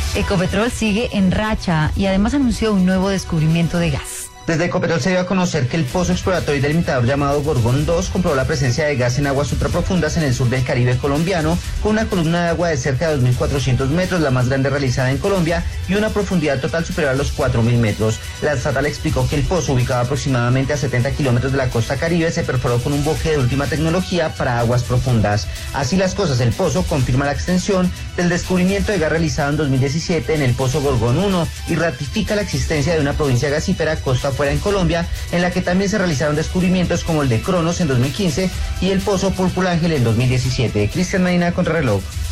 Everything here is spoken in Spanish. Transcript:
Ecopetrol sigue en racha y además anunció un nuevo descubrimiento de gas. Desde Ecopetrol se dio a conocer que el pozo exploratorio y delimitador llamado Gorgón 2 comprobó la presencia de gas en aguas supraprofundas en el sur del Caribe colombiano, con una columna de agua de cerca de 2.400 metros, la más grande realizada en Colombia, y una profundidad total superior a los 4.000 metros. La estatal explicó que el pozo, ubicado aproximadamente a 70 kilómetros de la costa caribe, se perforó con un boque de última tecnología para aguas profundas. Así las cosas, el pozo confirma la extensión del descubrimiento de gas realizado en 2017 en el pozo Gorgón 1 y ratifica la existencia de una provincia gasífera costa fuera en Colombia, en la que también se realizaron descubrimientos como el de Cronos en 2015 y el pozo Púrpura Ángel en 2017. Cristian Medina, Contrarreloj.